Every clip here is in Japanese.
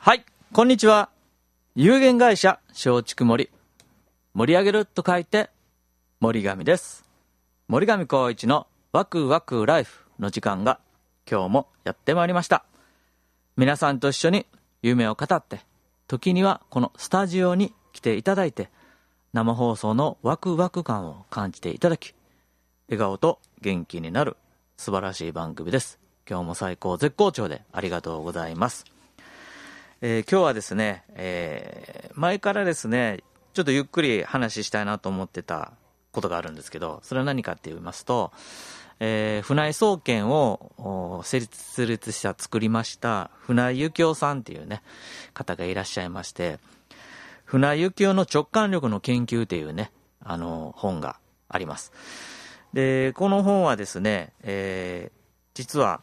はい、こんにちは。有限会社松竹森、盛り上げると書いて森上です。森上光一のワクワクライフの時間が今日もやってまいりました。皆さんと一緒に夢を語って、時にはこのスタジオに来ていただいて、生放送のワクワク感を感じていただき、笑顔と元気になる素晴らしい番組です。今日も最高絶好調でありがとうございます。今日はですね、前からですねちょっとゆっくり話したいなと思ってたことがあるんですけど、それは何かって言いますと、船井総研を設立した作りました船井幸雄さんっていうね方がいらっしゃいまして、船井幸雄の直感力の研究っていうね本があります。でこの本はですね、実は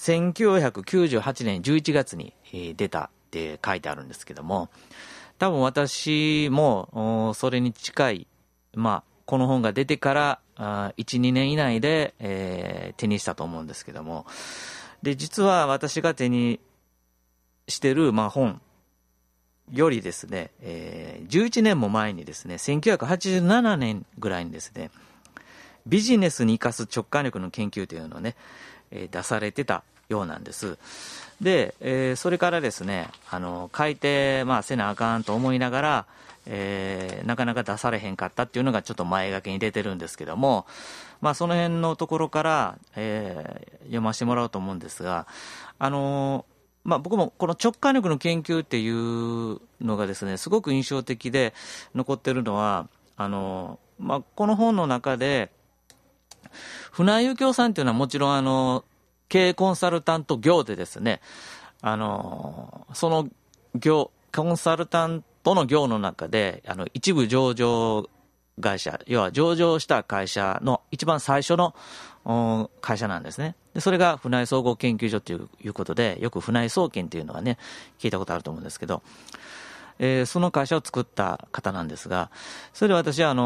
1998年11月に出たって書いてあるんですけども、多分私もそれに近い、この本が出てから1、2年以内で、手にしたと思うんですけども、で実は私が手にしてる、本よりですね、11年も前にですね、1987年ぐらいにですね、ビジネスに生かす直感力の研究というのをね、出されてたようなんです。で、それからですね書いて、せなあかんと思いながら、なかなか出されへんかったっていうのがちょっと前書きに出てるんですけども、その辺のところから、読ませてもらおうと思うんですが、僕もこの直感力の研究っていうのがですねすごく印象的で残ってるのは、この本の中で船井幸雄さんっていうのはもちろん経営コンサルタント業でですね、その業コンサルタントの業の中で一部上場会社、要は上場した会社の一番最初の会社なんですね。でそれが船井総合研究所ということで、よく船井総研というのはね聞いたことあると思うんですけど、その会社を作った方なんですが、それで私は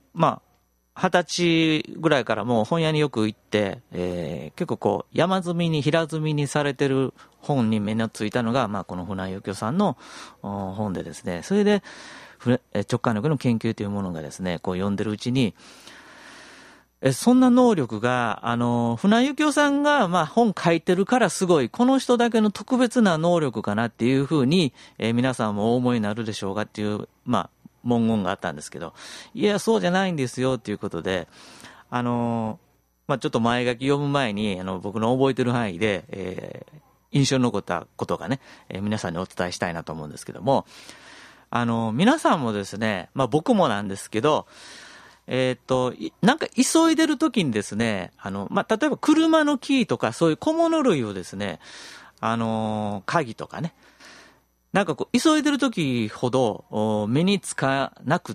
20歳ぐらいからもう本屋によく行って、結構こう山積みに平積みにされてる本に目のついたのが、この船井幸雄さんの本でですね、それで直感力の研究というものがですねこう読んでるうちに、そんな能力が船井幸雄さんが本書いてるからすごい、この人だけの特別な能力かなっていうふうに、皆さんもお思いになるでしょうかっていう文言があったんですけど、いやそうじゃないんですよということで、ちょっと前書き読む前に僕の覚えてる範囲で、印象に残ったことがね、皆さんにお伝えしたいなと思うんですけども、皆さんもですね、僕もなんですけど、なんか急いでる時にですね例えば車のキーとかそういう小物類をですね鍵とかね、なんかこう急いでる時ほど目につかなくって、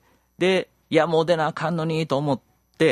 でいやもう出なあかんのにと思って、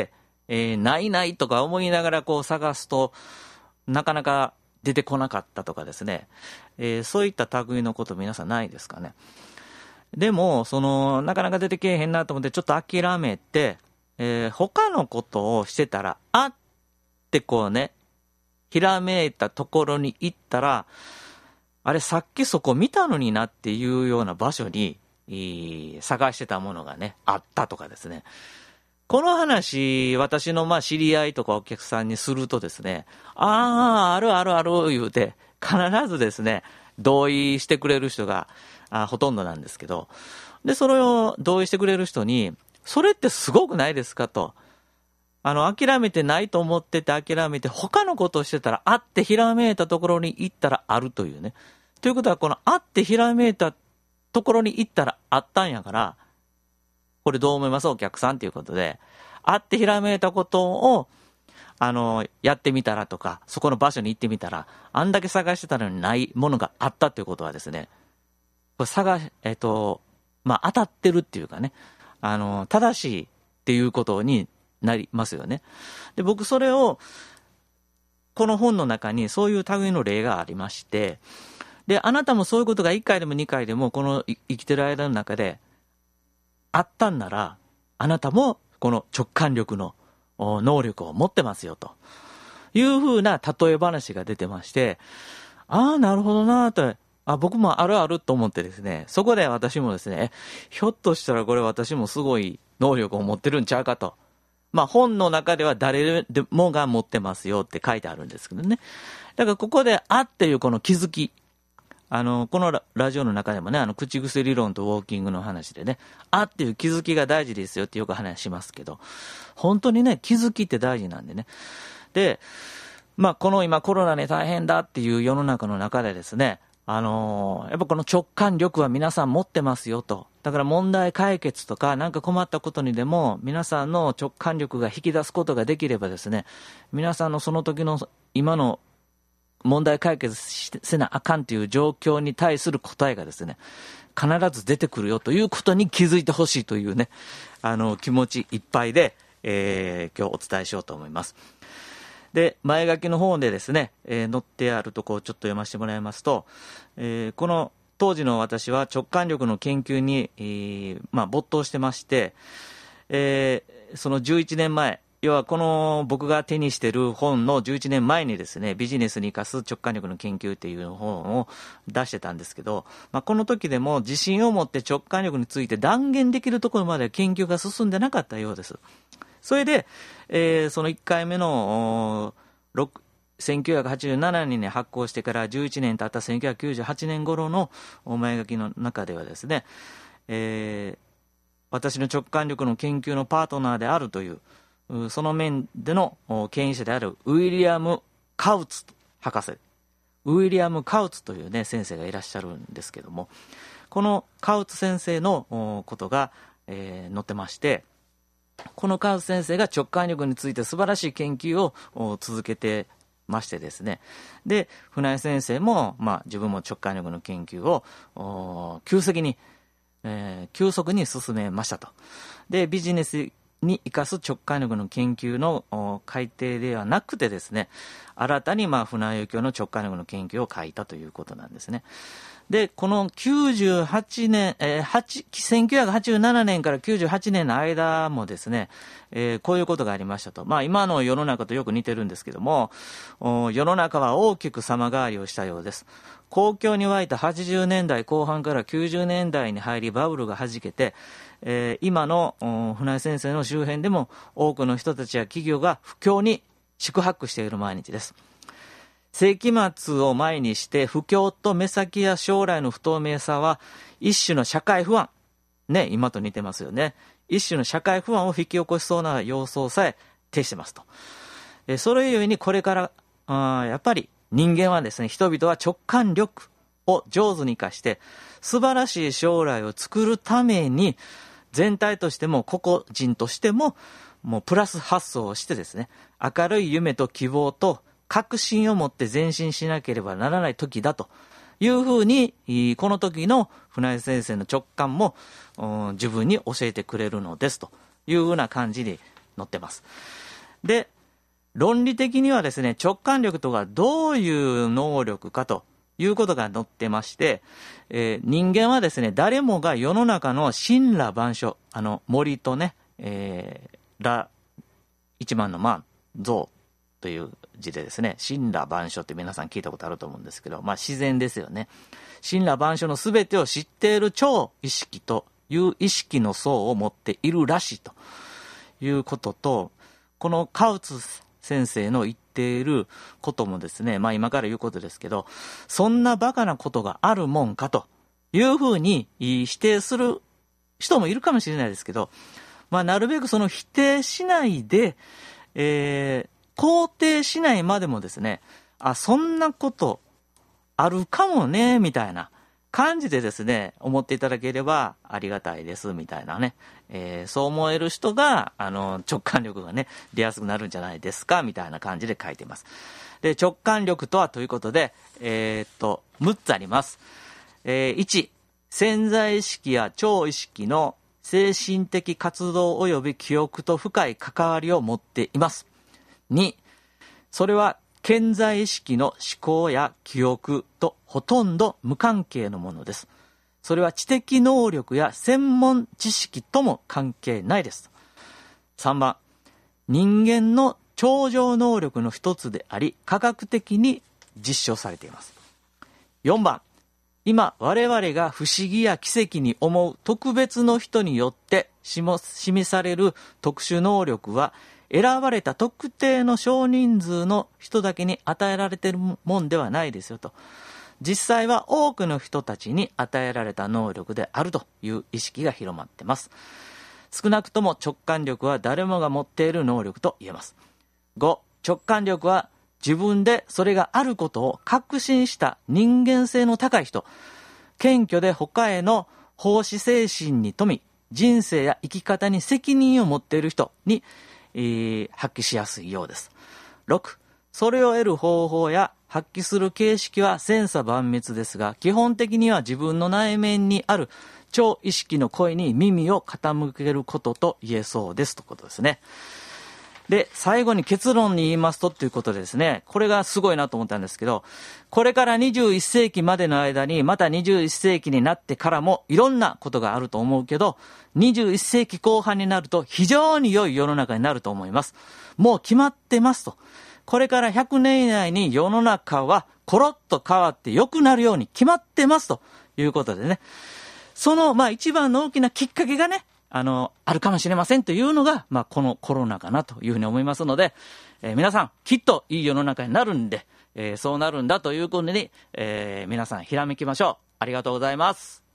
ないないとか思いながらこう探すとなかなか出てこなかったとかですね、そういった類のこと皆さんないですかね。でもなかなか出てけえへんなと思ってちょっと諦めて、他のことをしてたらってこうねひらめいたところに行ったら、あれさっきそこ見たのになっていうような場所に探してたものがねあったとかですね、この話私の知り合いとかお客さんにするとですね、あるあるある言うて必ずですね同意してくれる人がほとんどなんですけど、でそれを同意してくれる人にそれってすごくないですかと、諦めてないと思ってて諦めて他のことをしてたらってひらめいたところに行ったらあるというね、ということはこのってひらめいたところに行ったらあったんやから、これどう思いますお客さんということで、ってひらめいたことをやってみたらとか、そこの場所に行ってみたらあんだけ探してたのにないものがあったということはですね、これ当たってるっていうかね、正しいっていうことになりますよね。で僕それをこの本の中にそういう類の例がありまして、であなたもそういうことが1回でも2回でもこの生きてる間の中であったんなら、あなたもこの直感力の能力を持ってますよというふうな例え話が出てまして、なるほどなと、 僕もあるあると思ってですね、そこで私もですね、ひょっとしたらこれ私もすごい能力を持ってるんちゃうかと。本の中では誰でもが持ってますよって書いてあるんですけどね。だからここでっていうこの気づき。このラジオの中でもね、口癖理論とウォーキングの話でね、っていう気づきが大事ですよってよく話しますけど、本当にね、気づきって大事なんでね。で、この今コロナで大変だっていう世の中の中でですね、やっぱこの直感力は皆さん持ってますよと。だから問題解決とかなんか困ったことにでも皆さんの直感力が引き出すことができればですね、皆さんのその時の今の問題解決せなあかんという状況に対する答えがですね、必ず出てくるよということに気づいてほしいというね、気持ちいっぱいで、今日お伝えしようと思います。で、前書きの方でですね、載ってあるところをちょっと読ませてもらいますと、この当時の私は直感力の研究に、没頭してまして、その11年前、要はこの僕が手にしている本の11年前にですね、ビジネスに生かす直感力の研究っていう本を出してたんですけど、この時でも自信を持って直感力について断言できるところまで研究が進んでなかったようです。それで、その1回目の1987年に発行してから11年経った1998年頃の前書きの中ではですね、私の直感力の研究のパートナーであるというその面での権威者であるウィリアム・カウツ博士、ウィリアム・カウツというね先生がいらっしゃるんですけども、このカウツ先生のことが、載ってまして、このカウツ先生が直感力について素晴らしい研究を続けてましてですね、で船井先生も、自分も直感力の研究を急速に進めましたと。でビジネスに生かす直感力の研究の改定ではなくてですね、新たに船井幸雄の直感力の研究を書いたということなんですね。でこの98年、1987年から98年の間もですね、こういうことがありましたと。今の世の中とよく似てるんですけども、世の中は大きく様変わりをしたようです。好況に沸いた80年代後半から90年代に入りバブルがはじけて、今の船井先生の周辺でも多くの人たちや企業が不況に四苦している毎日です。世紀末を前にして不況と目先や将来の不透明さは一種の社会不安、今と似てますよね。一種の社会不安を引き起こしそうな様相さえ呈してますと。それゆえにこれからやっぱり人間はですね、人々は直感力を上手に生かして素晴らしい将来を作るために全体としても個々人としてももうプラス発想をしてですね、明るい夢と希望と確信を持って前進しなければならない時だというふうに、この時の船井先生の直感も自分に教えてくれるのですというふうな感じに載ってます。で論理的にはですね、直感力とはどういう能力かということが載ってまして、人間はですね、誰もが世の中の森羅万象、森とね、一番の象という字でですね、森羅万象って皆さん聞いたことあると思うんですけど、自然ですよね。森羅万象のすべてを知っている超意識という意識の層を持っているらしいということと、このカウツ先生の言っていることもですね、今から言うことですけど、そんなバカなことがあるもんかというふうに否定する人もいるかもしれないですけど、なるべくその否定しないで、肯定しないまでもですね、そんなことあるかもねみたいな感じでですね、思っていただければありがたいですみたいなね、そう思える人が直感力がね出やすくなるんじゃないですかみたいな感じで書いています。で直感力とはということで、6つあります。1、潜在意識や超意識の精神的活動及び記憶と深い関わりを持っています。2、それは潜在意識の思考や記憶とほとんど無関係のものです。それは知的能力や専門知識とも関係ないです。3番、人間の超常能力の一つであり、科学的に実証されています。4番、 今我々が不思議や奇跡に思う特別の人によって示される特殊能力は、選ばれた特定の少人数の人だけに与えられているもんではないですよと。実際は多くの人たちに与えられた能力であるという意識が広まっています。少なくとも直感力は誰もが持っている能力と言えます。5、直感力は自分でそれがあることを確信した人間性の高い人、謙虚で他への奉仕精神に富み、人生や生き方に責任を持っている人に、発揮しやすいようです。6、それを得る方法や発揮する形式は千差万別ですが、基本的には自分の内面にある超意識の声に耳を傾けることと言えそうですということですね。で、最後に結論に言いますとということでですね、これがすごいなと思ったんですけど、これから21世紀までの間に、また21世紀になってからもいろんなことがあると思うけど、21世紀後半になると非常に良い世の中になると思います。もう決まってますと。これから100年以内に世の中はコロッと変わって良くなるように決まってますということでね、その一番の大きなきっかけがね、あるかもしれませんというのが、このコロナかなというふうに思いますので、皆さんきっといい世の中になるんで、そうなるんだということに、皆さんひらめきましょう。ありがとうございます。